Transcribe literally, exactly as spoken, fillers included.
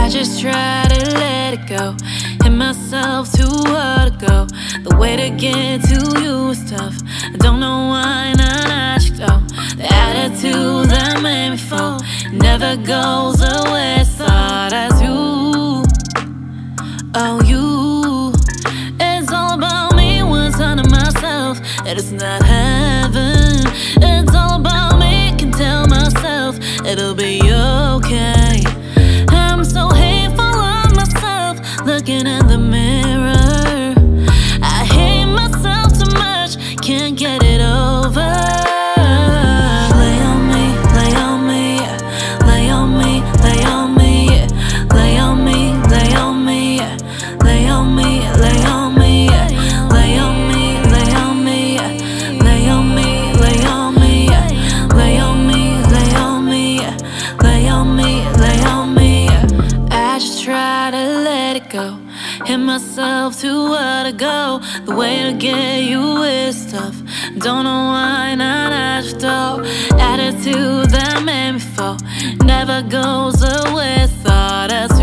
just try to let it go. Hit myself too hard to go. The way to get to you is tough. I don't know why not ask though. The attitude that made me fall never goes away. Thought as you, oh you. It's all about me, what's under myself. It is not heaven. It's all about me, can tell myself it'll be okay. I'm so hateful of myself, looking in the mirror. I hate myself too much, can't get it over. Lay on me, lay on me, lay on me, lay on me, lay on me, lay on me, lay on me, lay on me, lay on me, lay on me, lay on me, lay on me, lay on me, lay on me, lay on me, lay on me. I just try to let it go. Hit myself too hard to go. The way to get you is tough. Don't know why not ask though. Attitude that made me fall never goes away. Thought as